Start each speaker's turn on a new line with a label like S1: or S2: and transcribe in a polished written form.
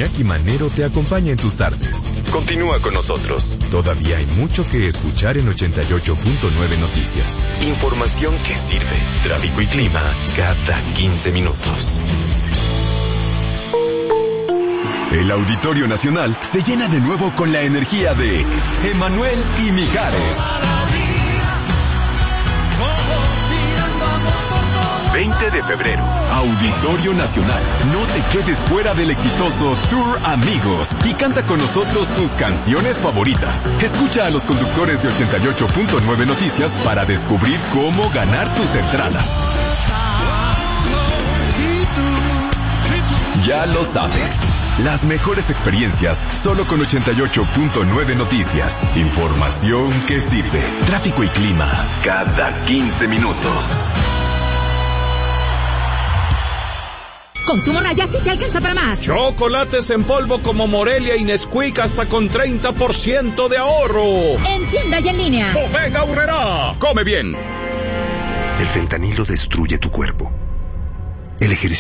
S1: Iñaki Manero te acompaña en tus tardes. Continúa con nosotros. Todavía hay mucho que escuchar en 88.9 Noticias. Información que sirve. Tráfico y clima cada 15 minutos. El Auditorio Nacional se llena de nuevo con la energía de Emanuel y Mijares. 20 de febrero, Auditorio Nacional. No te quedes fuera del exitoso Tour Amigos y canta con nosotros tus canciones favoritas. Escucha a los conductores de 88.9 Noticias para descubrir cómo ganar tus entradas. Ya lo sabes. Las mejores experiencias solo con 88.9 Noticias. Información que sirve. Tráfico y clima cada 15 minutos.
S2: Consumo Raya sí te alcanza para más.
S3: Chocolates en polvo como Morelia y Nesquik hasta con 30% de ahorro.
S2: En tienda y en línea.
S3: Bodega Aurrerá. Come bien.
S4: El fentanilo destruye tu cuerpo. El ejercicio